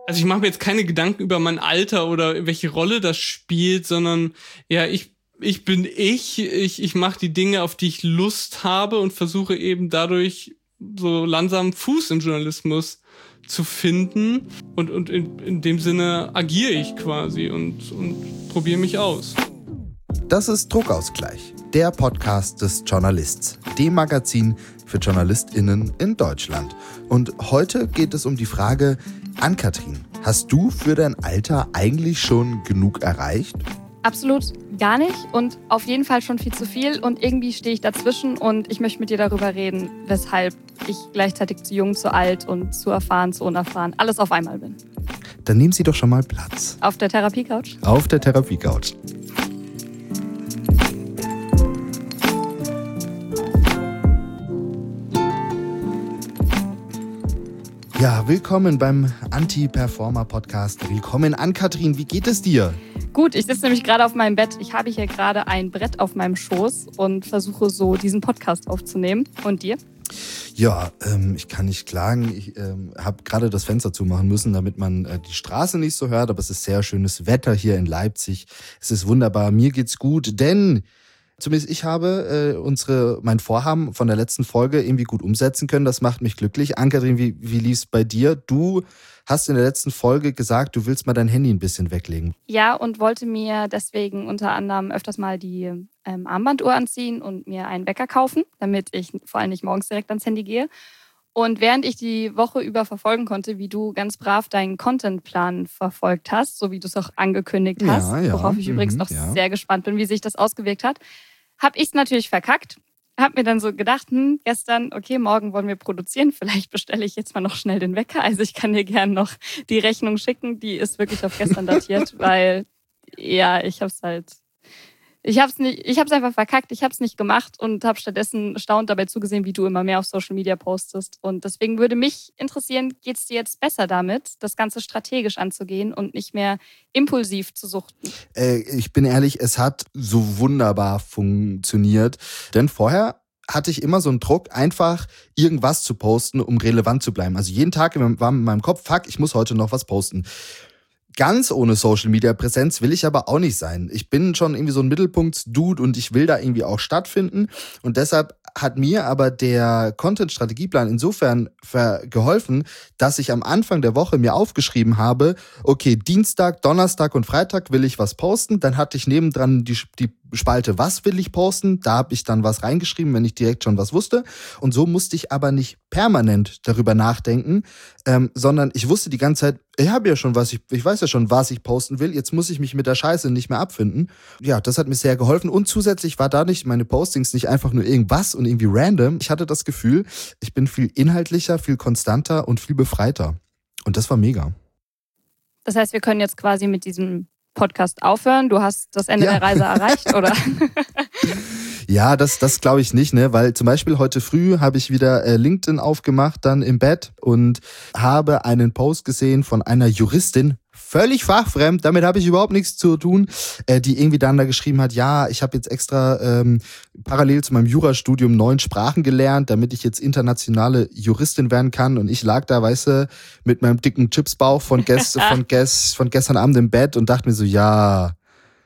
Also ich mache mir jetzt keine Gedanken über mein Alter oder welche Rolle das spielt, sondern ja, ich bin ich mache die Dinge, auf die ich Lust habe und versuche eben dadurch so langsam Fuß im Journalismus zu finden und in dem Sinne agiere ich quasi und probiere mich aus. Das ist Druckausgleich, der Podcast des Journalists, dem Magazin für JournalistInnen in Deutschland. Und heute geht es um die Frage, Ann-Kathrin, hast du für dein Alter eigentlich schon genug erreicht? Absolut gar nicht und auf jeden Fall schon viel zu viel und irgendwie stehe ich dazwischen und ich möchte mit dir darüber reden, weshalb ich gleichzeitig zu jung, zu alt und zu erfahren, zu unerfahren, alles auf einmal bin. Dann nehmen Sie doch schon mal Platz. Auf der Therapiecouch? Auf der Therapiecouch. Ja, willkommen beim Anti-Performer-Podcast. Willkommen, Ann-Kathrin, wie geht es dir? Gut, ich sitze nämlich gerade auf meinem Bett. Ich habe hier gerade ein Brett auf meinem Schoß und versuche so diesen Podcast aufzunehmen. Und dir? Ja, ich kann nicht klagen. Ich habe gerade das Fenster zumachen müssen, damit man die Straße nicht so hört. Aber es ist sehr schönes Wetter hier in Leipzig. Es ist wunderbar. Mir geht's gut, denn zumindest ich habe mein Vorhaben von der letzten Folge irgendwie gut umsetzen können. Das macht mich glücklich. Ann-Kathrin, wie lief's bei dir? Du hast in der letzten Folge gesagt, du willst mal dein Handy ein bisschen weglegen. Ja, und wollte mir deswegen unter anderem öfters mal die Armbanduhr anziehen und mir einen Wecker kaufen, damit ich vor allem nicht morgens direkt ans Handy gehe. Und während ich die Woche über verfolgen konnte, wie du ganz brav deinen Contentplan verfolgt hast, so wie du es auch angekündigt hast, worauf ich übrigens noch sehr gespannt bin, wie sich das ausgewirkt hat, habe ich es natürlich verkackt. Habe mir dann so gedacht, gestern, okay, morgen wollen wir produzieren, vielleicht bestelle ich jetzt mal noch schnell den Wecker. Also ich kann dir gerne noch die Rechnung schicken, die ist wirklich auf gestern datiert, weil ja, ich habe es einfach verkackt, ich habe es nicht gemacht und habe stattdessen staunend dabei zugesehen, wie du immer mehr auf Social Media postest. Und deswegen würde mich interessieren, geht es dir jetzt besser damit, das Ganze strategisch anzugehen und nicht mehr impulsiv zu suchten? Ich bin ehrlich, es hat so wunderbar funktioniert. Denn vorher hatte ich immer so einen Druck, einfach irgendwas zu posten, um relevant zu bleiben. Also jeden Tag war in meinem Kopf, fuck, ich muss heute noch was posten. Ganz ohne Social-Media-Präsenz will ich aber auch nicht sein. Ich bin schon irgendwie so ein Mittelpunkts-Dude und ich will da irgendwie auch stattfinden. Und deshalb hat mir aber der Content-Strategieplan insofern geholfen, dass ich am Anfang der Woche mir aufgeschrieben habe, okay, Dienstag, Donnerstag und Freitag will ich was posten. Dann hatte ich nebendran die Spalte, was will ich posten? Da habe ich dann was reingeschrieben, wenn ich direkt schon was wusste. Und so musste ich aber nicht permanent darüber nachdenken, sondern ich wusste die ganze Zeit, ich habe ja schon ich weiß ja schon, was ich posten will. Jetzt muss ich mich mit der Scheiße nicht mehr abfinden. Ja, das hat mir sehr geholfen. Und zusätzlich war dadurch meine Postings nicht einfach nur irgendwas und irgendwie random. Ich hatte das Gefühl, ich bin viel inhaltlicher, viel konstanter und viel befreiter. Und das war mega. Das heißt, wir können jetzt quasi mit diesem Podcast aufhören. Du hast das Ende der Reise erreicht, oder? Ja, das glaube ich nicht, ne? Weil zum Beispiel heute früh habe ich wieder LinkedIn aufgemacht, dann im Bett und habe einen Post gesehen von einer Juristin, völlig fachfremd, damit habe ich überhaupt nichts zu tun, die irgendwie dann da geschrieben hat, ja, ich habe jetzt extra parallel zu meinem Jurastudium 9 Sprachen gelernt, damit ich jetzt internationale Juristin werden kann. Und ich lag da, weißt du, mit meinem dicken Chipsbauch von gestern Abend im Bett und dachte mir so, ja,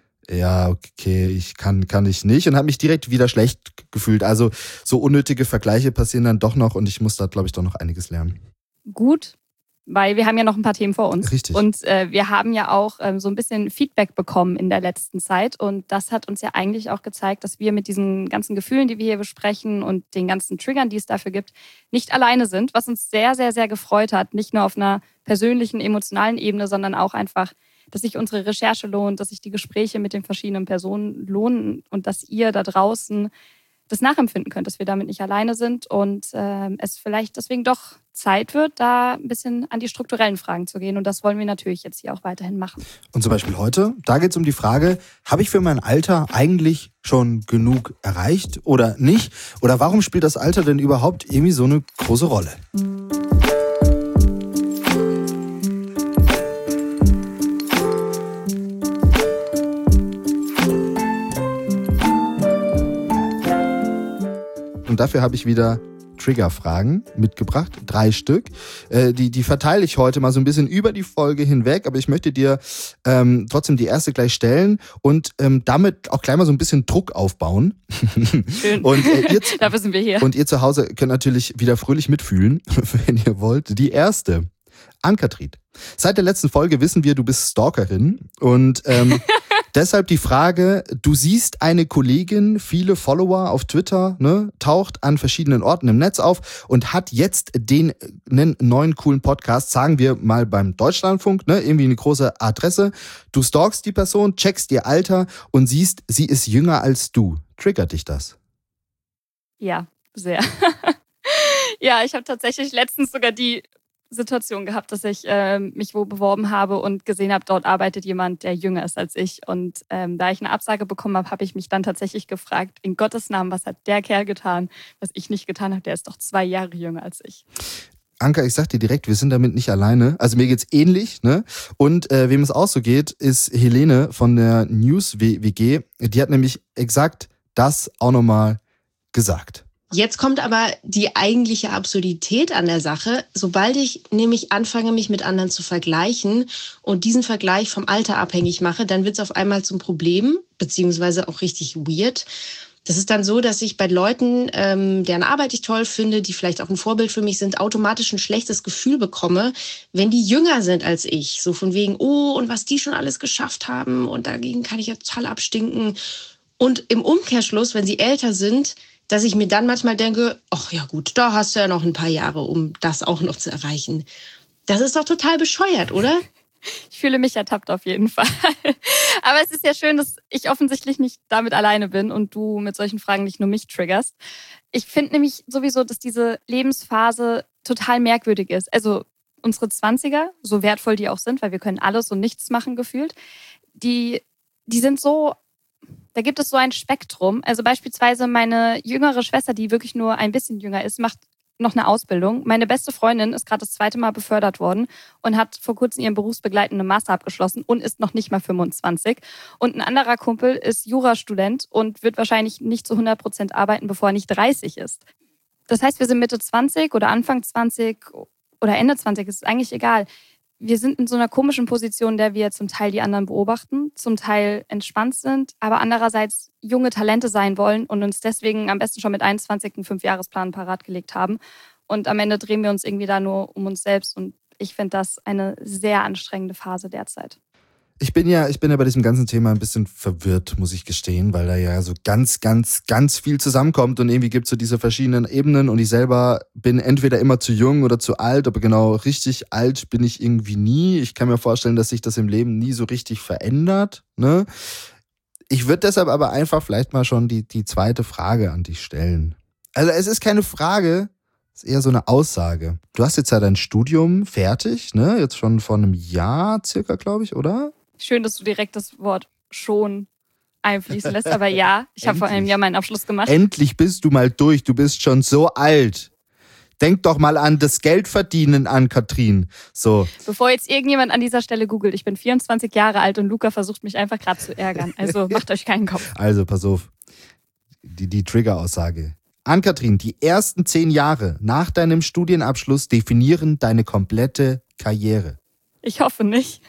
okay, kann ich nicht und habe mich direkt wieder schlecht gefühlt. Also so unnötige Vergleiche passieren dann doch noch und ich muss da, glaube ich, doch noch einiges lernen. Gut, weil wir haben ja noch ein paar Themen vor uns. Richtig. Und wir haben ja auch so ein bisschen Feedback bekommen in der letzten Zeit und das hat uns ja eigentlich auch gezeigt, dass wir mit diesen ganzen Gefühlen, die wir hier besprechen und den ganzen Triggern, die es dafür gibt, nicht alleine sind, was uns sehr, sehr, sehr gefreut hat. Nicht nur auf einer persönlichen, emotionalen Ebene, sondern auch einfach, dass sich unsere Recherche lohnt, dass sich die Gespräche mit den verschiedenen Personen lohnen und dass ihr da draußen das nachempfinden könnt, dass wir damit nicht alleine sind und es vielleicht deswegen doch Zeit wird, da ein bisschen an die strukturellen Fragen zu gehen. Und das wollen wir natürlich jetzt hier auch weiterhin machen. Und zum Beispiel heute, da geht es um die Frage, habe ich für mein Alter eigentlich schon genug erreicht oder nicht? Oder warum spielt das Alter denn überhaupt irgendwie so eine große Rolle? Und dafür habe ich wieder Triggerfragen mitgebracht, 3 Stück. Die verteile ich heute mal so ein bisschen über die Folge hinweg, aber ich möchte dir trotzdem die erste gleich stellen und damit auch gleich mal so ein bisschen Druck aufbauen. Schön. Und, dafür sind wir hier. Und ihr zu Hause könnt natürlich wieder fröhlich mitfühlen, wenn ihr wollt. Die erste. Ann-Kathrin, seit der letzten Folge wissen wir, du bist Stalkerin und deshalb die Frage, du siehst eine Kollegin, viele Follower auf Twitter, ne, taucht an verschiedenen Orten im Netz auf und hat jetzt einen neuen coolen Podcast, sagen wir mal beim Deutschlandfunk, ne, irgendwie eine große Adresse. Du stalkst die Person, checkst ihr Alter und siehst, sie ist jünger als du. Triggert dich das? Ja, sehr. Ja, ich habe tatsächlich letztens sogar die Situation gehabt, dass ich mich wo beworben habe und gesehen habe, dort arbeitet jemand, der jünger ist als ich. Und da ich eine Absage bekommen habe, habe ich mich dann tatsächlich gefragt, in Gottes Namen, was hat der Kerl getan, was ich nicht getan habe? Der ist doch 2 Jahre jünger als ich. Anka, ich sag dir direkt, wir sind damit nicht alleine. Also mir geht's ähnlich, ne? Und wem es auch so geht, ist Helene von der News WG. Die hat nämlich exakt das auch nochmal gesagt. Jetzt kommt aber die eigentliche Absurdität an der Sache. Sobald ich nämlich anfange, mich mit anderen zu vergleichen und diesen Vergleich vom Alter abhängig mache, dann wird es auf einmal zum Problem, beziehungsweise auch richtig weird. Das ist dann so, dass ich bei Leuten, deren Arbeit ich toll finde, die vielleicht auch ein Vorbild für mich sind, automatisch ein schlechtes Gefühl bekomme, wenn die jünger sind als ich. So von wegen, oh, und was die schon alles geschafft haben und dagegen kann ich ja total abstinken. Und im Umkehrschluss, wenn sie älter sind, dass ich mir dann manchmal denke, ach ja gut, da hast du ja noch ein paar Jahre, um das auch noch zu erreichen. Das ist doch total bescheuert, oder? Ich fühle mich ertappt auf jeden Fall. Aber es ist ja schön, dass ich offensichtlich nicht damit alleine bin und du mit solchen Fragen nicht nur mich triggerst. Ich finde nämlich sowieso, dass diese Lebensphase total merkwürdig ist. Also unsere 20er, so wertvoll die auch sind, weil wir können alles und nichts machen gefühlt, die sind so... Da gibt es so ein Spektrum. Also beispielsweise meine jüngere Schwester, die wirklich nur ein bisschen jünger ist, macht noch eine Ausbildung. Meine beste Freundin ist gerade das 2. Mal befördert worden und hat vor kurzem ihren berufsbegleitenden Master abgeschlossen und ist noch nicht mal 25. Und ein anderer Kumpel ist Jurastudent und wird wahrscheinlich nicht zu 100% arbeiten, bevor er nicht 30 ist. Das heißt, wir sind Mitte 20 oder Anfang 20 oder Ende 20, ist eigentlich egal. Wir sind in so einer komischen Position, in der wir zum Teil die anderen beobachten, zum Teil entspannt sind, aber andererseits junge Talente sein wollen und uns deswegen am besten schon mit 21 einen 5-Jahresplan parat gelegt haben. Und am Ende drehen wir uns irgendwie da nur um uns selbst. Und ich finde das eine sehr anstrengende Phase derzeit. Ich bin ja bei diesem ganzen Thema ein bisschen verwirrt, muss ich gestehen, weil da ja so ganz viel zusammenkommt und irgendwie gibt es so diese verschiedenen Ebenen und ich selber bin entweder immer zu jung oder zu alt, aber genau richtig alt bin ich irgendwie nie. Ich kann mir vorstellen, dass sich das im Leben nie so richtig verändert, ne? Ich würde deshalb aber einfach vielleicht mal schon die zweite Frage an dich stellen. Also es ist keine Frage, es ist eher so eine Aussage. Du hast jetzt ja dein Studium fertig, ne? Jetzt schon vor einem Jahr circa, glaube ich, oder? Schön, dass du direkt das Wort schon einfließen lässt. Aber ja, ich habe vor einem Jahr meinen Abschluss gemacht. Endlich bist du mal durch. Du bist schon so alt. Denk doch mal an das Geldverdienen, Ann-Kathrin. So. Bevor jetzt irgendjemand an dieser Stelle googelt, ich bin 24 Jahre alt und Luca versucht mich einfach gerade zu ärgern. Also macht euch keinen Kopf. Also pass auf. Die Trigger-Aussage. Ann-Kathrin, die ersten 10 Jahre nach deinem Studienabschluss definieren deine komplette Karriere. Ich hoffe nicht.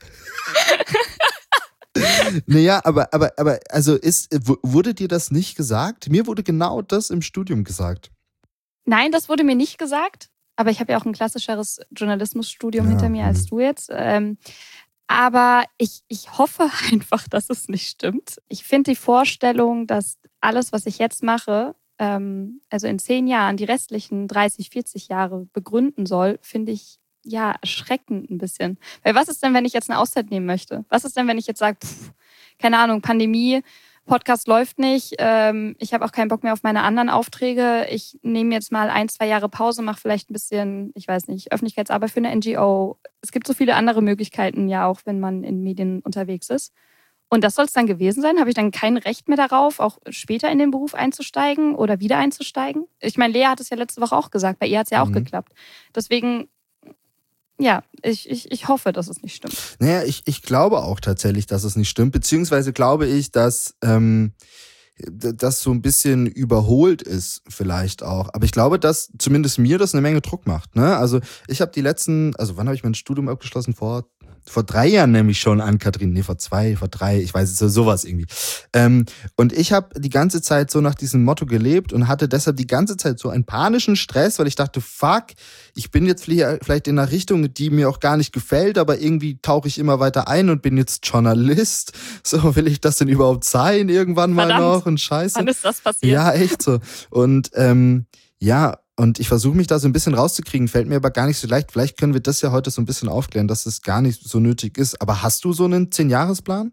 Naja, aber also wurde dir das nicht gesagt? Mir wurde genau das im Studium gesagt. Nein, das wurde mir nicht gesagt. Aber ich habe ja auch ein klassischeres Journalismusstudium hinter mir als du jetzt. Aber ich hoffe einfach, dass es nicht stimmt. Ich finde die Vorstellung, dass alles, was ich jetzt mache, also in 10 Jahren die restlichen 30, 40 Jahre begründen soll, finde ich ja erschreckend ein bisschen. Weil was ist denn, wenn ich jetzt eine Auszeit nehmen möchte? Was ist denn, wenn ich jetzt sage, keine Ahnung, Pandemie, Podcast läuft nicht, ich habe auch keinen Bock mehr auf meine anderen Aufträge, ich nehme jetzt mal 1, 2 Jahre Pause, mache vielleicht ein bisschen, ich weiß nicht, Öffentlichkeitsarbeit für eine NGO. Es gibt so viele andere Möglichkeiten ja auch, wenn man in Medien unterwegs ist. Und das soll es dann gewesen sein? Habe ich dann kein Recht mehr darauf, auch später in den Beruf einzusteigen oder wieder einzusteigen? Ich meine, Lea hat es ja letzte Woche auch gesagt, bei ihr hat es ja auch geklappt. Deswegen, ja, ich hoffe, dass es nicht stimmt. Naja, ich glaube auch tatsächlich, dass es nicht stimmt, beziehungsweise glaube ich, dass das so ein bisschen überholt ist vielleicht auch. Aber ich glaube, dass zumindest mir das eine Menge Druck macht. Ne? Also ich habe wann habe ich mein Studium abgeschlossen? Vor 3 Jahren nämlich schon, Ann-Kathrin. Nee, vor 3, ich weiß es, sowas irgendwie. Und ich habe die ganze Zeit so nach diesem Motto gelebt und hatte deshalb die ganze Zeit so einen panischen Stress, weil ich dachte, fuck, ich bin jetzt vielleicht in einer Richtung, die mir auch gar nicht gefällt, aber irgendwie tauche ich immer weiter ein und bin jetzt Journalist. So, will ich das denn überhaupt sein irgendwann mal noch? Und scheiße. Wann ist das passiert? Ja, echt so. Und und ich versuche mich da so ein bisschen rauszukriegen, fällt mir aber gar nicht so leicht. Vielleicht können wir das ja heute so ein bisschen aufklären, dass es gar nicht so nötig ist. Aber hast du so einen 10-Jahresplan?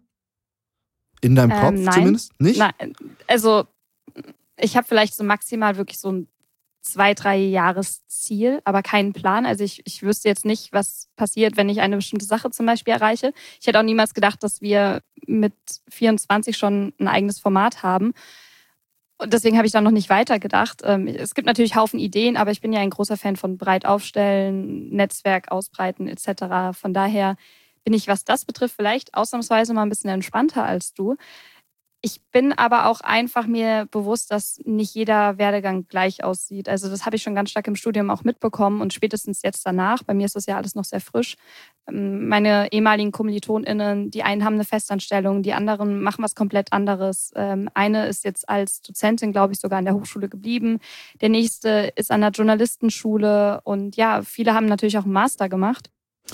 In deinem Kopf nein. zumindest? Nicht? Nein, also ich habe vielleicht so maximal wirklich so ein 2-3 Jahresziel, aber keinen Plan. Also ich wüsste jetzt nicht, was passiert, wenn ich eine bestimmte Sache zum Beispiel erreiche. Ich hätte auch niemals gedacht, dass wir mit 24 schon ein eigenes Format haben. Und deswegen habe ich da noch nicht weitergedacht. Es gibt natürlich Haufen Ideen, aber ich bin ja ein großer Fan von breit aufstellen, Netzwerk ausbreiten etc. Von daher bin ich, was das betrifft, vielleicht ausnahmsweise mal ein bisschen entspannter als du. Ich bin aber auch einfach mir bewusst, dass nicht jeder Werdegang gleich aussieht. Also das habe ich schon ganz stark im Studium auch mitbekommen und spätestens jetzt danach. Bei mir ist das ja alles noch sehr frisch. Meine ehemaligen KommilitonInnen, die einen haben eine Festanstellung, die anderen machen was komplett anderes. Eine ist jetzt als Dozentin, glaube ich, sogar an der Hochschule geblieben. Der nächste ist an der Journalistenschule und ja, viele haben natürlich auch einen Master gemacht.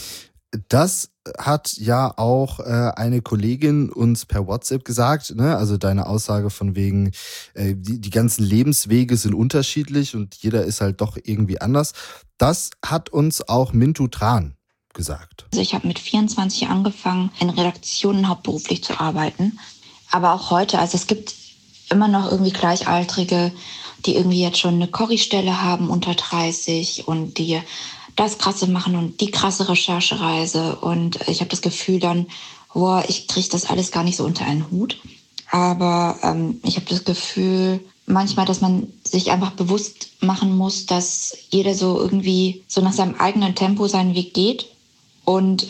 Das hat ja auch eine Kollegin uns per WhatsApp gesagt, ne? Also deine Aussage von wegen, die ganzen Lebenswege sind unterschiedlich und jeder ist halt doch irgendwie anders. Das hat uns auch Mintu Tran gesagt. Also ich habe mit 24 angefangen, in Redaktionen hauptberuflich zu arbeiten. Aber auch heute, also es gibt immer noch irgendwie Gleichaltrige, die irgendwie jetzt schon eine Corrie-Stelle haben unter 30 und die das Krasse machen und die krasse Recherchereise. Und ich habe das Gefühl dann, ich kriege das alles gar nicht so unter einen Hut. Aber ich habe das Gefühl manchmal, dass man sich einfach bewusst machen muss, dass jeder so irgendwie so nach seinem eigenen Tempo seinen Weg geht und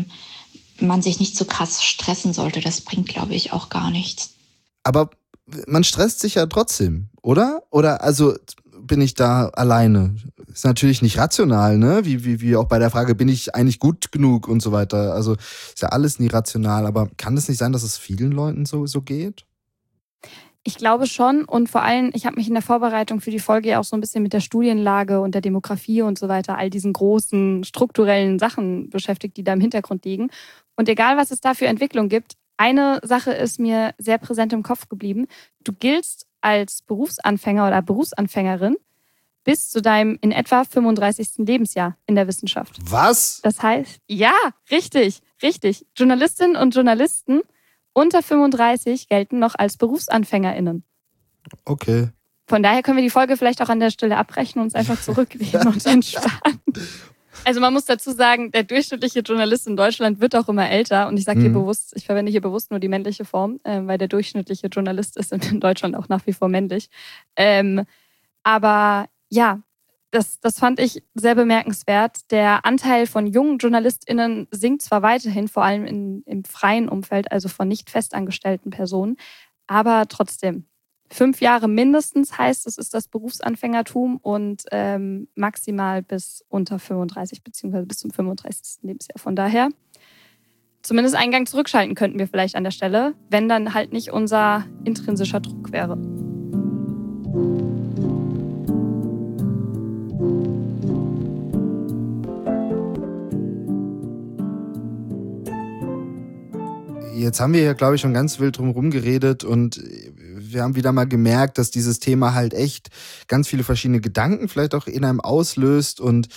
man sich nicht so krass stressen sollte. Das bringt, glaube ich, auch gar nichts. Aber man stresst sich ja trotzdem, oder? Oder also bin ich da alleine? Ist natürlich nicht rational, ne? Wie auch bei der Frage, bin ich eigentlich gut genug und so weiter. Also ist ja alles nie rational, aber kann es nicht sein, dass es vielen Leuten so geht? Ich glaube schon und vor allem, ich habe mich in der Vorbereitung für die Folge ja auch so ein bisschen mit der Studienlage und der Demografie und so weiter, all diesen großen strukturellen Sachen beschäftigt, die da im Hintergrund liegen. Und egal, was es da für Entwicklung gibt, eine Sache ist mir sehr präsent im Kopf geblieben. Du giltst als Berufsanfänger oder Berufsanfängerin bis zu deinem in etwa 35. Lebensjahr in der Wissenschaft. Was? Das heißt, ja, richtig. Journalistinnen und Journalisten unter 35 gelten noch als BerufsanfängerInnen. Okay. Von daher können wir die Folge vielleicht auch an der Stelle abbrechen und uns einfach zurücklehnen und entspannen. Also man muss dazu sagen, der durchschnittliche Journalist in Deutschland wird auch immer älter. Und ich sage hier bewusst, ich verwende hier bewusst nur die männliche Form, weil der durchschnittliche Journalist ist in Deutschland auch nach wie vor männlich. Aber ja, das fand ich sehr bemerkenswert. Der Anteil von jungen JournalistInnen sinkt zwar weiterhin, vor allem im freien Umfeld, also von nicht festangestellten Personen, aber trotzdem. 5 Jahre mindestens heißt, es ist das Berufsanfängertum und maximal bis unter 35 beziehungsweise bis zum 35. Lebensjahr. Von daher, zumindest einen Gang zurückschalten könnten wir vielleicht an der Stelle, wenn dann halt nicht unser intrinsischer Druck wäre. Jetzt haben wir ja, glaube ich, schon ganz wild drum rumgeredet und wir haben wieder mal gemerkt, dass dieses Thema halt echt ganz viele verschiedene Gedanken vielleicht auch in einem auslöst und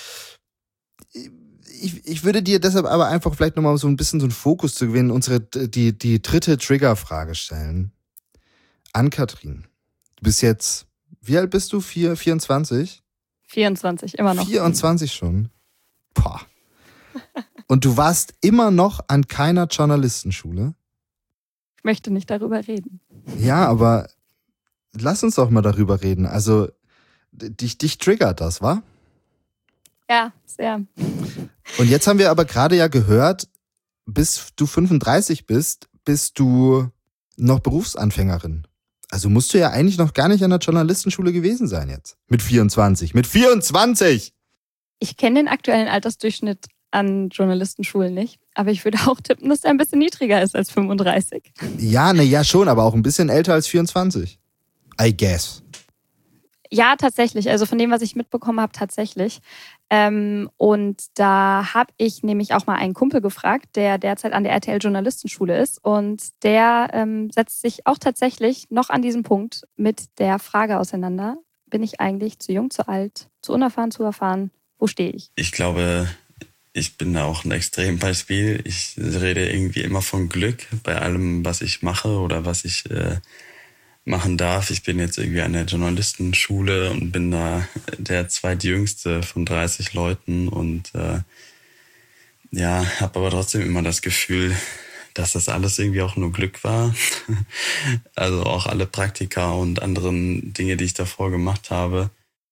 ich würde dir deshalb aber einfach vielleicht nochmal so ein bisschen so einen Fokus zu gewinnen, die dritte Triggerfrage stellen. Ann-Kathrin, du bist jetzt, wie alt bist du? 24? 24, immer noch. 24 schon? Boah. Und du warst immer noch an keiner Journalistenschule? Ich möchte nicht darüber reden. Ja, aber lass uns doch mal darüber reden. Also, dich triggert das, wa? Ja, sehr. Und jetzt haben wir aber gerade ja gehört, bis du 35 bist du noch Berufsanfängerin. Also musst du ja eigentlich noch gar nicht an der Journalistenschule gewesen sein jetzt. Mit 24. Mit 24! Ich kenne den aktuellen Altersdurchschnitt an Journalistenschulen nicht, aber ich würde auch tippen, dass er ein bisschen niedriger ist als 35. Ja, ja schon, aber auch ein bisschen älter als 24. I guess. Ja, tatsächlich. Also von dem, was ich mitbekommen habe, tatsächlich. Und da habe ich nämlich auch mal einen Kumpel gefragt, der derzeit an der RTL Journalistenschule ist. Und der setzt sich auch tatsächlich noch an diesem Punkt mit der Frage auseinander: Bin ich eigentlich zu jung, zu alt, zu unerfahren, zu erfahren? Wo stehe ich? Ich glaube, ich bin da auch ein Extrembeispiel. Ich rede irgendwie immer von Glück bei allem, was ich mache oder was ich machen darf. Ich bin jetzt irgendwie an der Journalistenschule und bin da der zweitjüngste von 30 Leuten und habe aber trotzdem immer das Gefühl, dass das alles irgendwie auch nur Glück war. Also auch alle Praktika und anderen Dinge, die ich davor gemacht habe.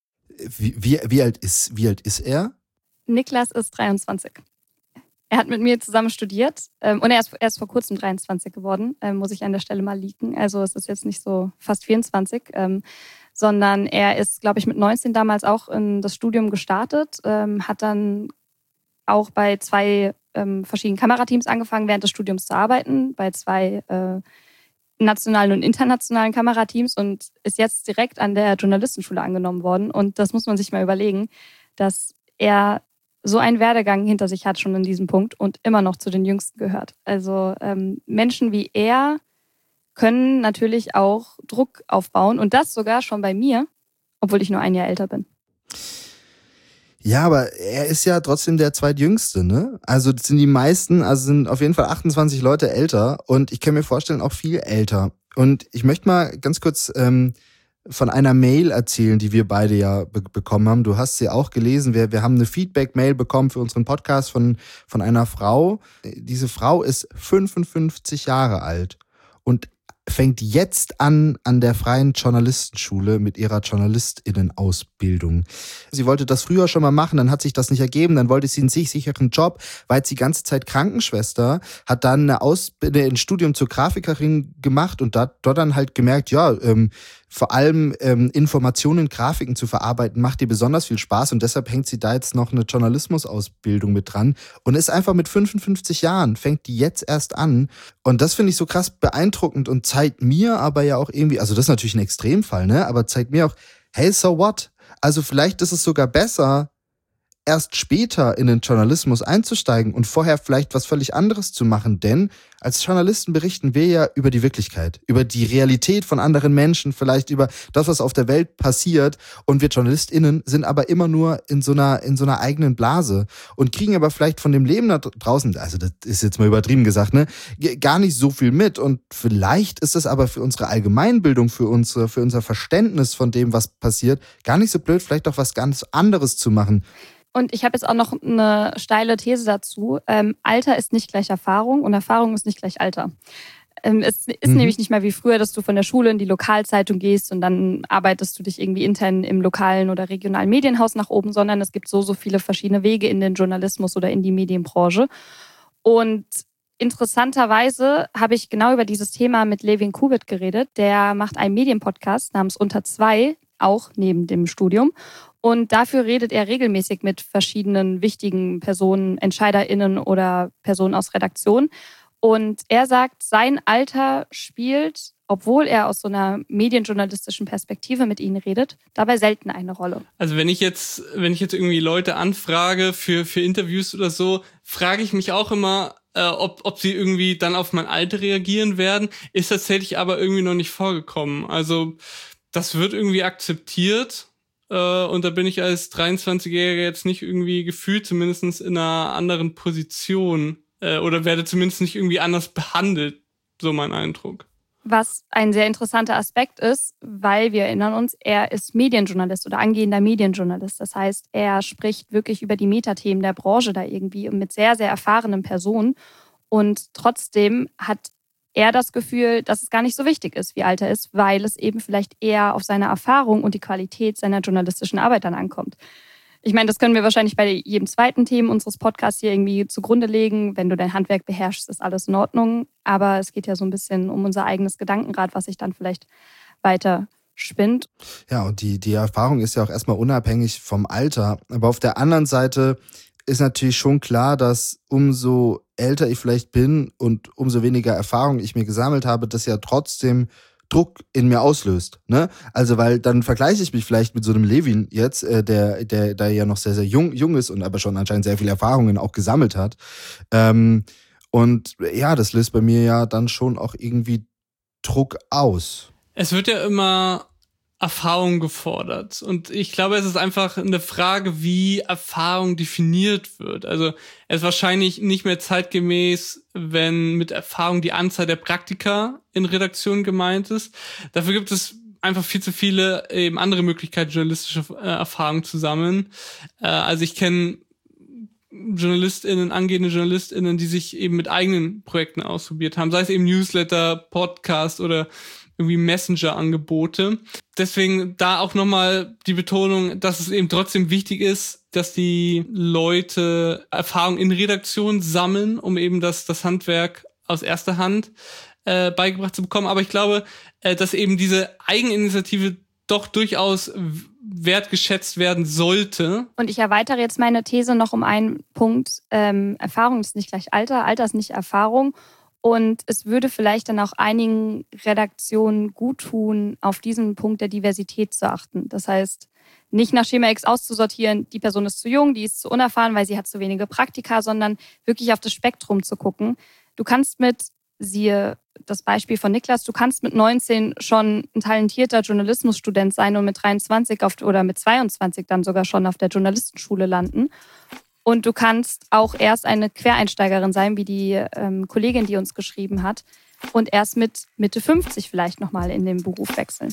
Wie alt ist er? Niklas ist 23. Er hat mit mir zusammen studiert und er ist vor kurzem 23 geworden, muss ich an der Stelle mal leaken. Also es ist jetzt nicht so fast 24, sondern er ist, glaube ich, mit 19 damals auch in das Studium gestartet, hat dann auch bei 2 verschiedenen Kamerateams angefangen, während des Studiums zu arbeiten, bei 2 nationalen und internationalen Kamerateams und ist jetzt direkt an der Journalistenschule angenommen worden. Und das muss man sich mal überlegen, dass er so einen Werdegang hinter sich hat schon in diesem Punkt und immer noch zu den Jüngsten gehört. Also Menschen wie er können natürlich auch Druck aufbauen und das sogar schon bei mir, obwohl ich nur ein Jahr älter bin. Ja, aber er ist ja trotzdem der zweitjüngste, ne? Also das sind die meisten, also sind auf jeden Fall 28 Leute älter und ich kann mir vorstellen, auch viel älter. Und ich möchte mal ganz kurz von einer Mail erzählen, die wir beide ja bekommen haben. Du hast sie auch gelesen. Wir haben eine Feedback-Mail bekommen für unseren Podcast von einer Frau. Diese Frau ist 55 Jahre alt und fängt jetzt an der Freien Journalistenschule mit ihrer JournalistInnen-Ausbildung. Sie wollte das früher schon mal machen, dann hat sich das nicht ergeben, dann wollte sie einen sicheren Job, war jetzt die ganze Zeit Krankenschwester, hat dann ein Studium zur Grafikerin gemacht und dort dann halt gemerkt, ja, vor allem Informationen, Grafiken zu verarbeiten, macht ihr besonders viel Spaß und deshalb hängt sie da jetzt noch eine Journalismusausbildung mit dran und ist einfach mit 55 Jahren, fängt die jetzt erst an und das finde ich so krass beeindruckend und zeigt mir aber ja auch irgendwie, also das ist natürlich ein Extremfall, ne, aber zeigt mir auch, hey, so what? Also vielleicht ist es sogar besser, erst später in den Journalismus einzusteigen und vorher vielleicht was völlig anderes zu machen, denn als Journalisten berichten wir ja über die Wirklichkeit, über die Realität von anderen Menschen, vielleicht über das, was auf der Welt passiert und wir JournalistInnen sind aber immer nur in so einer eigenen Blase und kriegen aber vielleicht von dem Leben da draußen, also das ist jetzt mal übertrieben gesagt, ne, gar nicht so viel mit und vielleicht ist es aber für unsere Allgemeinbildung, für unser Verständnis von dem, was passiert, gar nicht so blöd, vielleicht auch was ganz anderes zu machen. Und ich habe jetzt auch noch eine steile These dazu. Alter ist nicht gleich Erfahrung und Erfahrung ist nicht gleich Alter. Es ist nämlich nicht mehr wie früher, dass du von der Schule in die Lokalzeitung gehst und dann arbeitest du dich irgendwie intern im lokalen oder regionalen Medienhaus nach oben, sondern es gibt so viele verschiedene Wege in den Journalismus oder in die Medienbranche. Und interessanterweise habe ich genau über dieses Thema mit Levin Kubit geredet. Der macht einen Medienpodcast namens Unter 2, auch neben dem Studium. Und dafür redet er regelmäßig mit verschiedenen wichtigen Personen, EntscheiderInnen oder Personen aus Redaktion. Und er sagt, sein Alter spielt, obwohl er aus so einer medienjournalistischen Perspektive mit ihnen redet, dabei selten eine Rolle. Also wenn ich jetzt irgendwie Leute anfrage für Interviews oder so, frage ich mich auch immer, ob sie irgendwie dann auf mein Alter reagieren werden. Ist tatsächlich aber irgendwie noch nicht vorgekommen. Also das wird irgendwie akzeptiert. Und da bin ich als 23-Jähriger jetzt nicht irgendwie gefühlt zumindest in einer anderen Position oder werde zumindest nicht irgendwie anders behandelt, so mein Eindruck. Was ein sehr interessanter Aspekt ist, weil wir erinnern uns, er ist Medienjournalist oder angehender Medienjournalist. Das heißt, er spricht wirklich über die Metathemen der Branche da irgendwie mit sehr, sehr erfahrenen Personen. Und trotzdem hat er das Gefühl, dass es gar nicht so wichtig ist, wie alt er ist, weil es eben vielleicht eher auf seine Erfahrung und die Qualität seiner journalistischen Arbeit dann ankommt. Ich meine, das können wir wahrscheinlich bei jedem zweiten Thema unseres Podcasts hier irgendwie zugrunde legen. Wenn du dein Handwerk beherrschst, ist alles in Ordnung. Aber es geht ja so ein bisschen um unser eigenes Gedankenrad, was sich dann vielleicht weiter spinnt. Ja, und die Erfahrung ist ja auch erstmal unabhängig vom Alter. Aber auf der anderen Seite ist natürlich schon klar, dass umso älter ich vielleicht bin und umso weniger Erfahrung ich mir gesammelt habe, das ja trotzdem Druck in mir auslöst. Ne? Also, weil dann vergleiche ich mich vielleicht mit so einem Levin jetzt, der da ja noch sehr, sehr jung ist und aber schon anscheinend sehr viele Erfahrungen auch gesammelt hat. Und ja, das löst bei mir ja dann schon auch irgendwie Druck aus. Es wird ja immer Erfahrung gefordert. Und ich glaube, es ist einfach eine Frage, wie Erfahrung definiert wird. Also es ist wahrscheinlich nicht mehr zeitgemäß, wenn mit Erfahrung die Anzahl der Praktika in Redaktionen gemeint ist. Dafür gibt es einfach viel zu viele eben andere Möglichkeiten, journalistische Erfahrung zu sammeln. Also ich kenne JournalistInnen, angehende JournalistInnen, die sich eben mit eigenen Projekten ausprobiert haben. Sei es eben Newsletter, Podcast oder irgendwie Messenger-Angebote. Deswegen da auch nochmal die Betonung, dass es eben trotzdem wichtig ist, dass die Leute Erfahrung in Redaktion sammeln, um eben das Handwerk aus erster Hand beigebracht zu bekommen. Aber ich glaube, dass eben diese Eigeninitiative doch durchaus wertgeschätzt werden sollte. Und ich erweitere jetzt meine These noch um einen Punkt. Erfahrung ist nicht gleich Alter, Alter ist nicht Erfahrung. Und es würde vielleicht dann auch einigen Redaktionen gut tun, auf diesen Punkt der Diversität zu achten. Das heißt, nicht nach Schema X auszusortieren, die Person ist zu jung, die ist zu unerfahren, weil sie hat zu wenige Praktika, sondern wirklich auf das Spektrum zu gucken. Du kannst siehe das Beispiel von Niklas, du kannst mit 19 schon ein talentierter Journalismusstudent sein und mit 23 oder mit 22 dann sogar schon auf der Journalistenschule landen. Und du kannst auch erst eine Quereinsteigerin sein, wie die Kollegin, die uns geschrieben hat, und erst mit Mitte 50 vielleicht nochmal in den Beruf wechseln.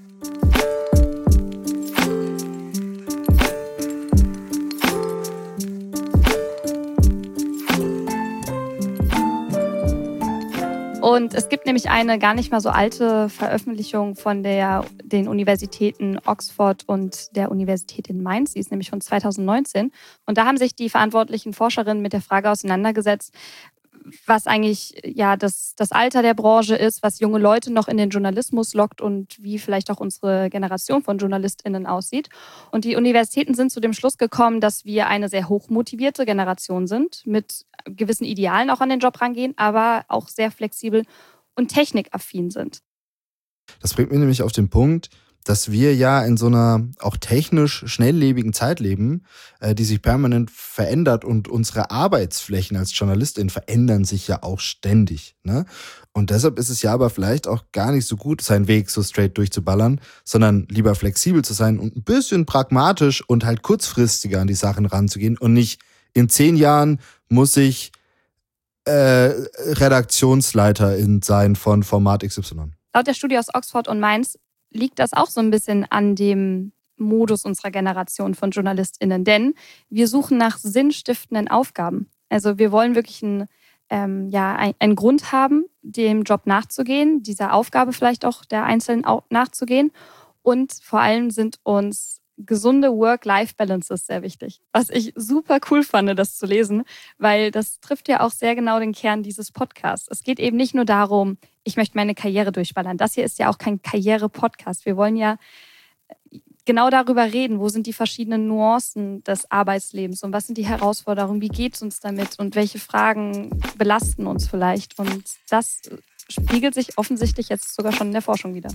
Und es gibt nämlich eine gar nicht mal so alte Veröffentlichung von den Universitäten Oxford und der Universität in Mainz, die ist nämlich von 2019. Und da haben sich die verantwortlichen Forscherinnen mit der Frage auseinandergesetzt, was eigentlich ja das Alter der Branche ist, was junge Leute noch in den Journalismus lockt und wie vielleicht auch unsere Generation von JournalistInnen aussieht. Und die Universitäten sind zu dem Schluss gekommen, dass wir eine sehr hochmotivierte Generation sind, mit gewissen Idealen auch an den Job rangehen, aber auch sehr flexibel und technikaffin sind. Das bringt mich nämlich auf den Punkt, dass wir ja in so einer auch technisch schnelllebigen Zeit leben, die sich permanent verändert und unsere Arbeitsflächen als JournalistInnen verändern sich ja auch ständig. Ne? Und deshalb ist es ja aber vielleicht auch gar nicht so gut, seinen Weg so straight durchzuballern, sondern lieber flexibel zu sein und ein bisschen pragmatisch und halt kurzfristiger an die Sachen ranzugehen und nicht in 10 Jahren muss ich Redaktionsleiterin sein von Format XY. Laut der Studie aus Oxford und Mainz liegt das auch so ein bisschen an dem Modus unserer Generation von JournalistInnen. Denn wir suchen nach sinnstiftenden Aufgaben. Also wir wollen wirklich einen Grund haben, dem Job nachzugehen, dieser Aufgabe vielleicht auch der Einzelnen nachzugehen. Und vor allem sind uns gesunde Work-Life-Balances sehr wichtig. Was ich super cool fand, das zu lesen, weil das trifft ja auch sehr genau den Kern dieses Podcasts. Es geht eben nicht nur darum, ich möchte meine Karriere durchballern. Das hier ist ja auch kein Karriere-Podcast. Wir wollen ja genau darüber reden, wo sind die verschiedenen Nuancen des Arbeitslebens und was sind die Herausforderungen, wie geht es uns damit und welche Fragen belasten uns vielleicht. Und das spiegelt sich offensichtlich jetzt sogar schon in der Forschung wieder.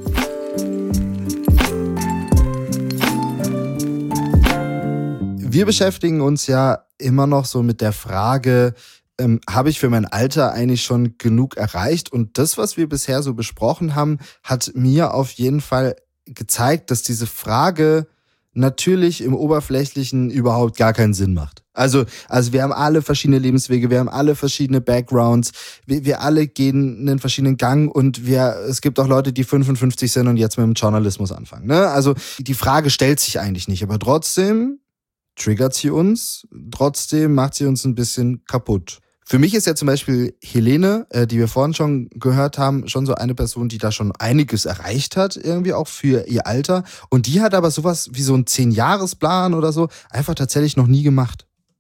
Wir beschäftigen uns ja immer noch so mit der Frage, habe ich für mein Alter eigentlich schon genug erreicht? Und das, was wir bisher so besprochen haben, hat mir auf jeden Fall gezeigt, dass diese Frage natürlich im Oberflächlichen überhaupt gar keinen Sinn macht. Also wir haben alle verschiedene Lebenswege, wir haben alle verschiedene Backgrounds, wir alle gehen einen verschiedenen Gang und es gibt auch Leute, die 55 sind und jetzt mit dem Journalismus anfangen. Ne? Also die Frage stellt sich eigentlich nicht, aber trotzdem triggert sie uns, trotzdem macht sie uns ein bisschen kaputt. Für mich ist ja zum Beispiel Helene, die wir vorhin schon gehört haben, schon so eine Person, die da schon einiges erreicht hat, irgendwie auch für ihr Alter. Und die hat aber sowas wie so einen 10-Jahres-Plan oder so einfach tatsächlich noch nie gemacht.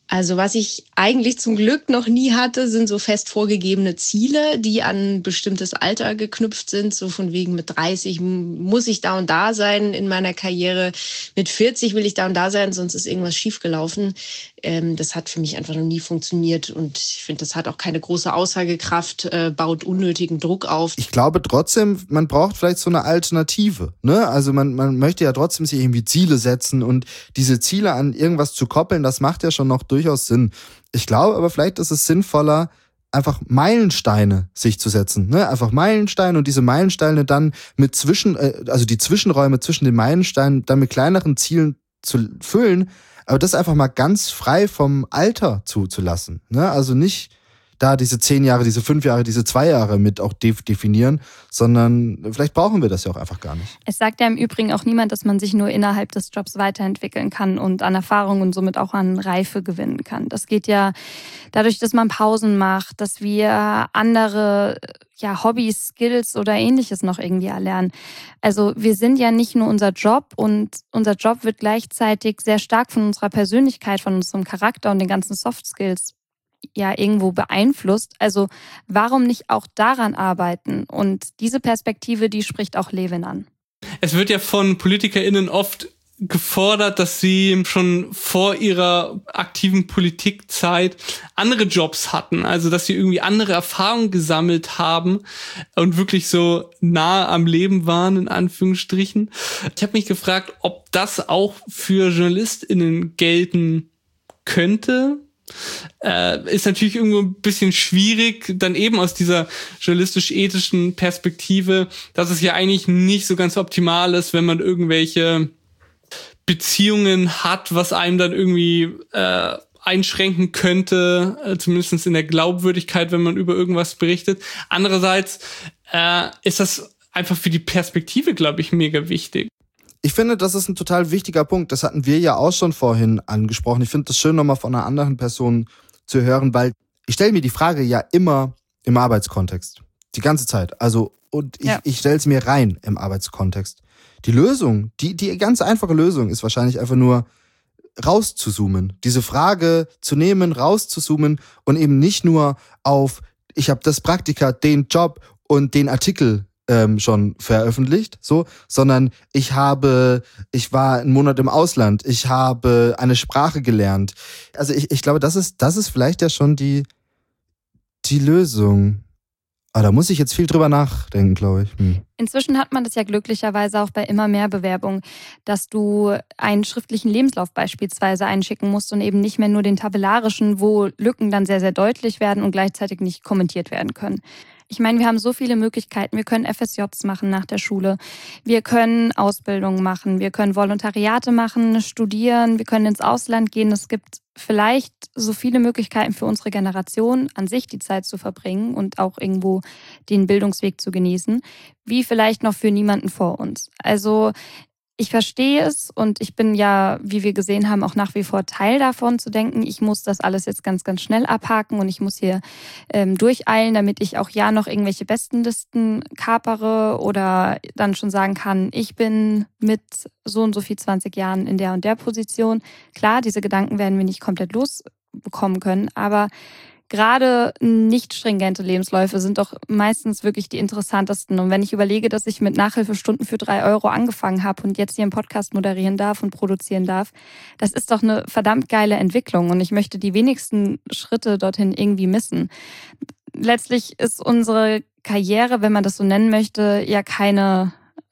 Also was ich eigentlich zum Glück noch nie hatte, sind so fest vorgegebene Ziele, die an ein bestimmtes Alter geknüpft sind. So von wegen mit 30 muss ich da und da sein in meiner Karriere. Mit 40 will ich da und da sein, sonst ist irgendwas schiefgelaufen. Das hat für mich einfach noch nie funktioniert. Und ich finde, das hat auch keine große Aussagekraft, baut unnötigen Druck auf. Ich glaube trotzdem, man braucht vielleicht so eine Alternative. Ne? Also man möchte ja trotzdem sich irgendwie Ziele setzen und diese Ziele an irgendwas zu koppeln, das macht ja schon noch durchaus Sinn. Ich glaube aber vielleicht ist es sinnvoller, einfach Meilensteine sich zu setzen. Ne? Einfach Meilensteine und diese Meilensteine dann mit also die Zwischenräume zwischen den Meilensteinen dann mit kleineren Zielen zu füllen, aber das einfach mal ganz frei vom Alter zuzulassen. Ne? Also nicht da diese 10 Jahre, diese 5 Jahre, diese 2 Jahre mit auch definieren, sondern vielleicht brauchen wir das ja auch einfach gar nicht. Es sagt ja im Übrigen auch niemand, dass man sich nur innerhalb des Jobs weiterentwickeln kann und an Erfahrung und somit auch an Reife gewinnen kann. Das geht ja dadurch, dass man Pausen macht, dass wir andere Hobbys, Skills oder Ähnliches noch irgendwie erlernen. Also wir sind ja nicht nur unser Job und unser Job wird gleichzeitig sehr stark von unserer Persönlichkeit, von unserem Charakter und den ganzen Soft Skills irgendwo beeinflusst. Also warum nicht auch daran arbeiten? Und diese Perspektive, die spricht auch Levin an. Es wird ja von PolitikerInnen oft gefordert, dass sie schon vor ihrer aktiven Politikzeit andere Jobs hatten, also dass sie irgendwie andere Erfahrungen gesammelt haben und wirklich so nah am Leben waren, in Anführungsstrichen. Ich habe mich gefragt, ob das auch für JournalistInnen gelten könnte. Ist natürlich irgendwo ein bisschen schwierig, dann eben aus dieser journalistisch-ethischen Perspektive, dass es ja eigentlich nicht so ganz optimal ist, wenn man irgendwelche Beziehungen hat, was einem dann irgendwie einschränken könnte, zumindest in der Glaubwürdigkeit, wenn man über irgendwas berichtet. Andererseits ist das einfach für die Perspektive, glaube ich, mega wichtig. Ich finde, das ist ein total wichtiger Punkt. Das hatten wir ja auch schon vorhin angesprochen. Ich finde das schön, nochmal von einer anderen Person zu hören, weil ich stelle mir die Frage ja immer im Arbeitskontext. Die ganze Zeit. Ich stelle es mir rein im Arbeitskontext. Die Lösung, die ganz einfache Lösung ist wahrscheinlich einfach nur rauszuzoomen. Diese Frage zu nehmen, rauszuzoomen und eben nicht nur auf, ich habe das Praktika, den Job und den Artikel schon veröffentlicht, sondern ich war einen Monat im Ausland, ich habe eine Sprache gelernt. Also ich glaube, das ist vielleicht ja schon die Lösung. Aber da muss ich jetzt viel drüber nachdenken, glaube ich. Inzwischen hat man das ja glücklicherweise auch bei immer mehr Bewerbungen, dass du einen schriftlichen Lebenslauf beispielsweise einschicken musst und eben nicht mehr nur den tabellarischen, wo Lücken dann sehr, sehr deutlich werden und gleichzeitig nicht kommentiert werden können. Ich meine, wir haben so viele Möglichkeiten. Wir können FSJs machen nach der Schule. Wir können Ausbildungen machen. Wir können Volontariate machen, studieren. Wir können ins Ausland gehen. Es gibt vielleicht so viele Möglichkeiten für unsere Generation, an sich die Zeit zu verbringen und auch irgendwo den Bildungsweg zu genießen, wie vielleicht noch für niemanden vor uns. Also ich verstehe es und ich bin ja, wie wir gesehen haben, auch nach wie vor Teil davon zu denken, ich muss das alles jetzt ganz, ganz schnell abhaken und ich muss hier durcheilen, damit ich auch noch irgendwelche Bestenlisten kapere oder dann schon sagen kann, ich bin mit so und so viel 20 Jahren in der und der Position. Klar, diese Gedanken werden wir nicht komplett losbekommen können, aber gerade nicht stringente Lebensläufe sind doch meistens wirklich die interessantesten. Und wenn ich überlege, dass ich mit Nachhilfestunden für 3 Euro angefangen habe und jetzt hier einen Podcast moderieren darf und produzieren darf, das ist doch eine verdammt geile Entwicklung. Und ich möchte die wenigsten Schritte dorthin irgendwie missen. Letztlich ist unsere Karriere, wenn man das so nennen möchte, ja keine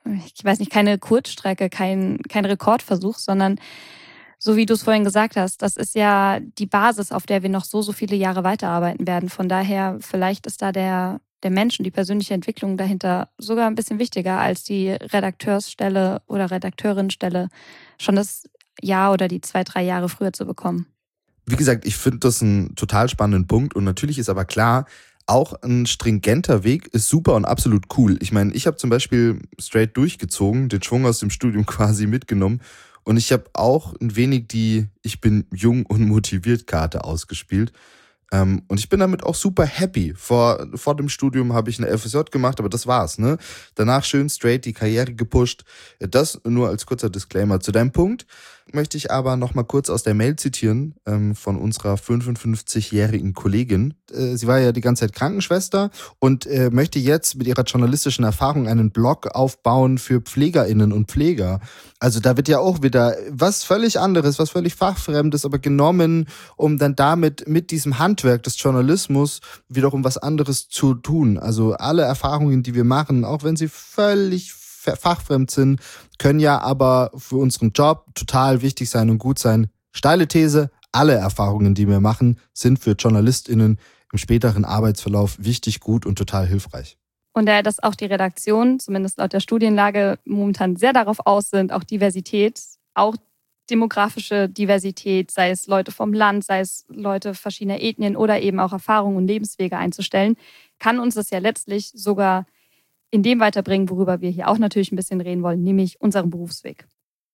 Kurzstrecke, kein Rekordversuch, sondern so wie du es vorhin gesagt hast, das ist ja die Basis, auf der wir noch so viele Jahre weiterarbeiten werden. Von daher, vielleicht ist da der Mensch und die persönliche Entwicklung dahinter sogar ein bisschen wichtiger als die Redakteursstelle oder Redakteurinstelle schon das Jahr oder die 2-3 Jahre früher zu bekommen. Wie gesagt, ich finde das einen total spannenden Punkt und natürlich ist aber klar, auch ein stringenter Weg ist super und absolut cool. Ich meine, ich habe zum Beispiel straight durchgezogen, den Schwung aus dem Studium quasi mitgenommen. Und ich habe auch ein wenig die Ich bin jung und motiviert Karte ausgespielt. Und ich bin damit auch super happy. Vor dem Studium habe ich eine FSJ gemacht, aber das war's. Ne? Danach schön straight die Karriere gepusht. Das nur als kurzer Disclaimer zu deinem Punkt. möchte ich aber noch mal kurz aus der Mail zitieren von unserer 55-jährigen Kollegin. Sie war ja die ganze Zeit Krankenschwester und möchte jetzt mit ihrer journalistischen Erfahrung einen Blog aufbauen für PflegerInnen und Pfleger. Also da wird ja auch wieder was völlig anderes, was völlig Fachfremdes, aber genommen, um dann damit mit diesem Handwerk des Journalismus wiederum was anderes zu tun. Also alle Erfahrungen, die wir machen, auch wenn sie völlig fachfremd sind, können ja aber für unseren Job total wichtig sein und gut sein. Steile These, alle Erfahrungen, die wir machen, sind für JournalistInnen im späteren Arbeitsverlauf wichtig, gut und total hilfreich. Und dass auch die Redaktion, zumindest laut der Studienlage, momentan sehr darauf aus sind, auch Diversität, auch demografische Diversität, sei es Leute vom Land, sei es Leute verschiedener Ethnien oder eben auch Erfahrungen und Lebenswege einzustellen, kann uns das ja letztlich sogar in dem weiterbringen, worüber wir hier auch natürlich ein bisschen reden wollen, nämlich unseren Berufsweg.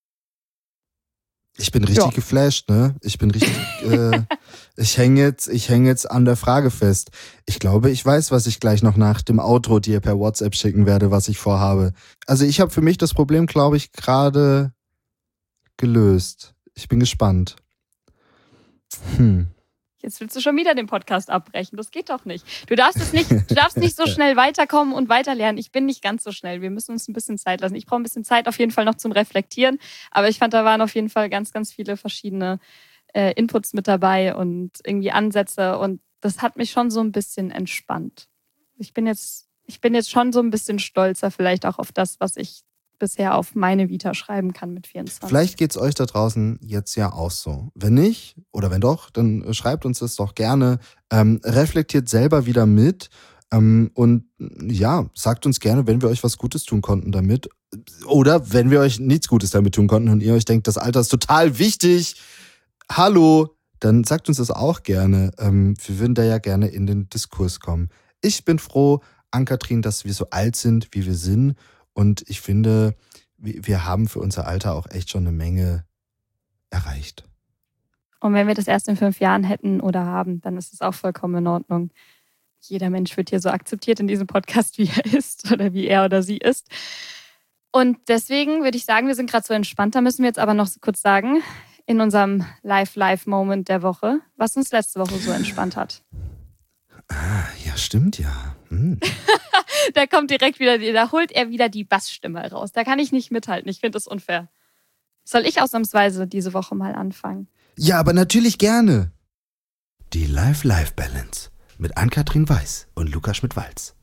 Ich bin richtig geflasht, ne? Ich bin richtig, ich hänge jetzt an der Frage fest. Ich glaube, ich weiß, was ich gleich noch nach dem Outro dir per WhatsApp schicken werde, was ich vorhabe. Also ich habe für mich das Problem, glaube ich, gerade gelöst. Ich bin gespannt. Jetzt willst du schon wieder den Podcast abbrechen. Das geht doch nicht. Du darfst nicht so schnell weiterkommen und weiterlernen. Ich bin nicht ganz so schnell. Wir müssen uns ein bisschen Zeit lassen. Ich brauche ein bisschen Zeit auf jeden Fall noch zum Reflektieren. Aber ich fand, da waren auf jeden Fall ganz, ganz viele verschiedene Inputs mit dabei und irgendwie Ansätze. Und das hat mich schon so ein bisschen entspannt. Ich bin jetzt schon so ein bisschen stolzer vielleicht auch auf das, was ich bisher auf meine Vita schreiben kann mit 24. Vielleicht geht's euch da draußen jetzt ja auch so. Wenn nicht oder wenn doch, dann schreibt uns das doch gerne. Reflektiert selber wieder mit und ja, sagt uns gerne, wenn wir euch was Gutes tun konnten damit oder wenn wir euch nichts Gutes damit tun konnten und ihr euch denkt, das Alter ist total wichtig. Hallo, dann sagt uns das auch gerne. Wir würden da ja gerne in den Diskurs kommen. Ich bin froh, Ann-Kathrin, dass wir so alt sind, wie wir sind. Und ich finde, wir haben für unser Alter auch echt schon eine Menge erreicht. Und wenn wir das erst in 5 Jahren hätten oder haben, dann ist es auch vollkommen in Ordnung. Jeder Mensch wird hier so akzeptiert in diesem Podcast, wie er ist oder wie er oder sie ist. Und deswegen würde ich sagen, wir sind gerade so entspannt. Da müssen wir jetzt aber noch so kurz sagen, in unserem Live-Moment der Woche, was uns letzte Woche so entspannt hat. Ah, ja, stimmt ja. Da kommt direkt wieder, da holt er wieder die Bassstimme raus. Da kann ich nicht mithalten. Ich finde das unfair. Soll ich ausnahmsweise diese Woche mal anfangen? Ja, aber natürlich gerne. Die Life-Life-Balance mit Ann-Kathrin Weiß und Lukas Schmidt-Walz.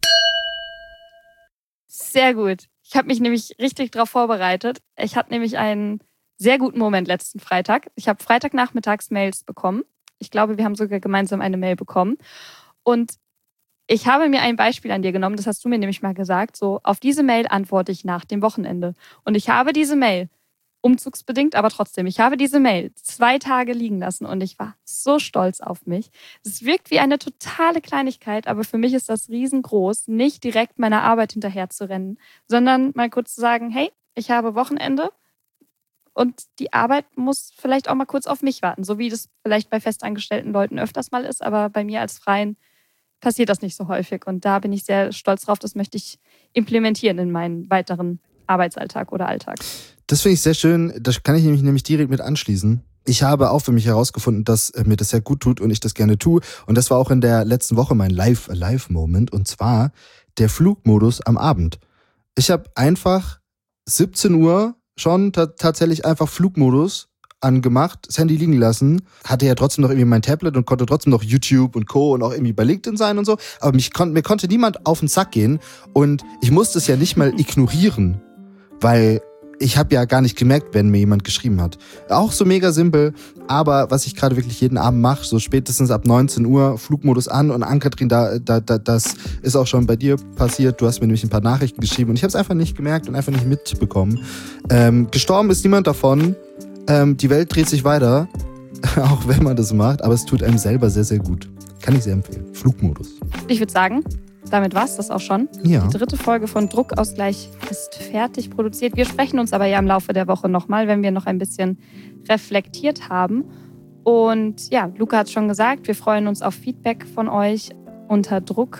Sehr gut. Ich habe mich nämlich richtig darauf vorbereitet. Ich hatte nämlich einen sehr guten Moment letzten Freitag. Ich habe Freitagnachmittags Mails bekommen. Ich glaube, wir haben sogar gemeinsam eine Mail bekommen. Und ich habe mir ein Beispiel an dir genommen, das hast du mir nämlich mal gesagt, so auf diese Mail antworte ich nach dem Wochenende. Und ich habe diese Mail, umzugsbedingt, aber trotzdem, ich habe diese Mail 2 Tage liegen lassen und ich war so stolz auf mich. Es wirkt wie eine totale Kleinigkeit, aber für mich ist das riesengroß, nicht direkt meiner Arbeit hinterher zu rennen, sondern mal kurz zu sagen, hey, ich habe Wochenende und die Arbeit muss vielleicht auch mal kurz auf mich warten, so wie das vielleicht bei festangestellten Leuten öfters mal ist, aber bei mir als Freien passiert das nicht so häufig. Und da bin ich sehr stolz drauf. Das möchte ich implementieren in meinen weiteren Arbeitsalltag oder Alltag. Das finde ich sehr schön. Da kann ich mich nämlich direkt mit anschließen. Ich habe auch für mich herausgefunden, dass mir das sehr gut tut und ich das gerne tue. Und das war auch in der letzten Woche mein Live-Moment. Und zwar der Flugmodus am Abend. Ich habe einfach 17 Uhr schon tatsächlich einfach Flugmodus angemacht, das Handy liegen lassen, hatte ja trotzdem noch irgendwie mein Tablet und konnte trotzdem noch YouTube und Co. und auch irgendwie bei LinkedIn sein und so, aber mir konnte niemand auf den Sack gehen und ich musste es ja nicht mal ignorieren, weil ich habe ja gar nicht gemerkt, wenn mir jemand geschrieben hat. Auch so mega simpel, aber was ich gerade wirklich jeden Abend mache, so spätestens ab 19 Uhr, Flugmodus an und Ann-Kathrin, das ist auch schon bei dir passiert, du hast mir nämlich ein paar Nachrichten geschrieben und ich habe es einfach nicht gemerkt und einfach nicht mitbekommen. Gestorben ist niemand davon. Die Welt dreht sich weiter, auch wenn man das macht, aber es tut einem selber sehr, sehr gut. Kann ich sehr empfehlen. Flugmodus. Ich würde sagen, damit war es das auch schon. Ja. Die 3. Folge von Druckausgleich ist fertig produziert. Wir sprechen uns aber ja im Laufe der Woche nochmal, wenn wir noch ein bisschen reflektiert haben. Und ja, Luca hat es schon gesagt, wir freuen uns auf Feedback von euch unter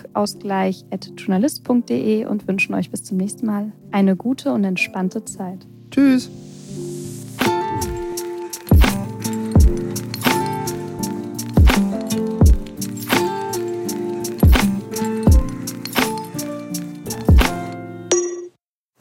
druckausgleich@journalist.de und wünschen euch bis zum nächsten Mal eine gute und entspannte Zeit. Tschüss.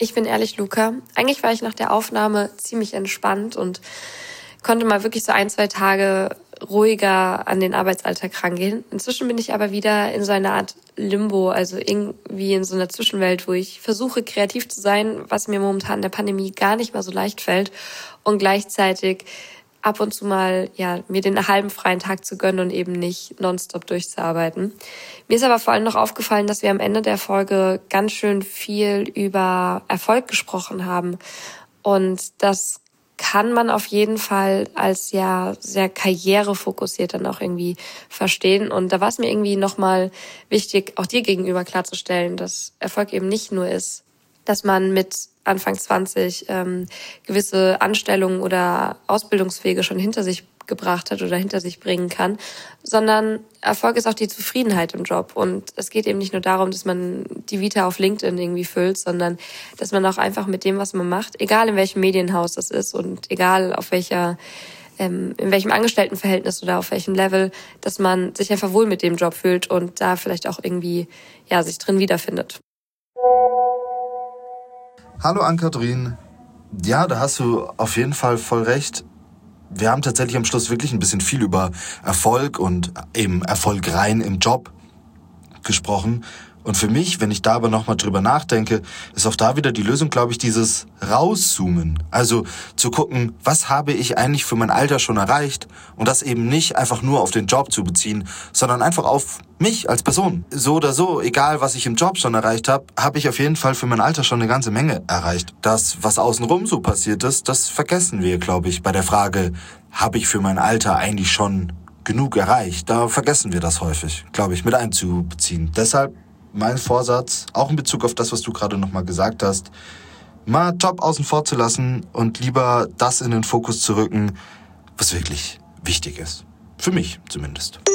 Ich bin ehrlich, Luca. Eigentlich war ich nach der Aufnahme ziemlich entspannt und konnte mal wirklich so 1-2 Tage ruhiger an den Arbeitsalltag rangehen. Inzwischen bin ich aber wieder in so einer Art Limbo, also irgendwie in so einer Zwischenwelt, wo ich versuche, kreativ zu sein, was mir momentan in der Pandemie gar nicht mal so leicht fällt und gleichzeitig ab und zu mal mir den halben freien Tag zu gönnen und eben nicht nonstop durchzuarbeiten. Mir ist aber vor allem noch aufgefallen, dass wir am Ende der Folge ganz schön viel über Erfolg gesprochen haben. Und das kann man auf jeden Fall als sehr karrierefokussiert dann auch irgendwie verstehen. Und da war es mir irgendwie nochmal wichtig, auch dir gegenüber klarzustellen, dass Erfolg eben nicht nur ist, dass man mit Anfang 20 gewisse Anstellungen oder Ausbildungswege schon hinter sich gebracht hat oder hinter sich bringen kann, sondern Erfolg ist auch die Zufriedenheit im Job. Und es geht eben nicht nur darum, dass man die Vita auf LinkedIn irgendwie füllt, sondern dass man auch einfach mit dem, was man macht, egal in welchem Medienhaus das ist und egal auf in welchem Angestelltenverhältnis oder auf welchem Level, dass man sich einfach wohl mit dem Job fühlt und da vielleicht auch irgendwie sich drin wiederfindet. Hallo Ann-Kathrin. Ja, da hast du auf jeden Fall voll recht. Wir haben tatsächlich am Schluss wirklich ein bisschen viel über Erfolg und eben Erfolg rein im Job gesprochen. Und für mich, wenn ich da aber nochmal drüber nachdenke, ist auch da wieder die Lösung, glaube ich, dieses Rauszoomen. Also zu gucken, was habe ich eigentlich für mein Alter schon erreicht und das eben nicht einfach nur auf den Job zu beziehen, sondern einfach auf mich als Person. So oder so, egal was ich im Job schon erreicht habe, habe ich auf jeden Fall für mein Alter schon eine ganze Menge erreicht. Das, was außenrum so passiert ist, das vergessen wir, glaube ich, bei der Frage, habe ich für mein Alter eigentlich schon genug erreicht? Da vergessen wir das häufig, glaube ich, mit einzubeziehen. Deshalb mein Vorsatz, auch in Bezug auf das, was du gerade nochmal gesagt hast, mal Job außen vor zu lassen und lieber das in den Fokus zu rücken, was wirklich wichtig ist. Für mich zumindest.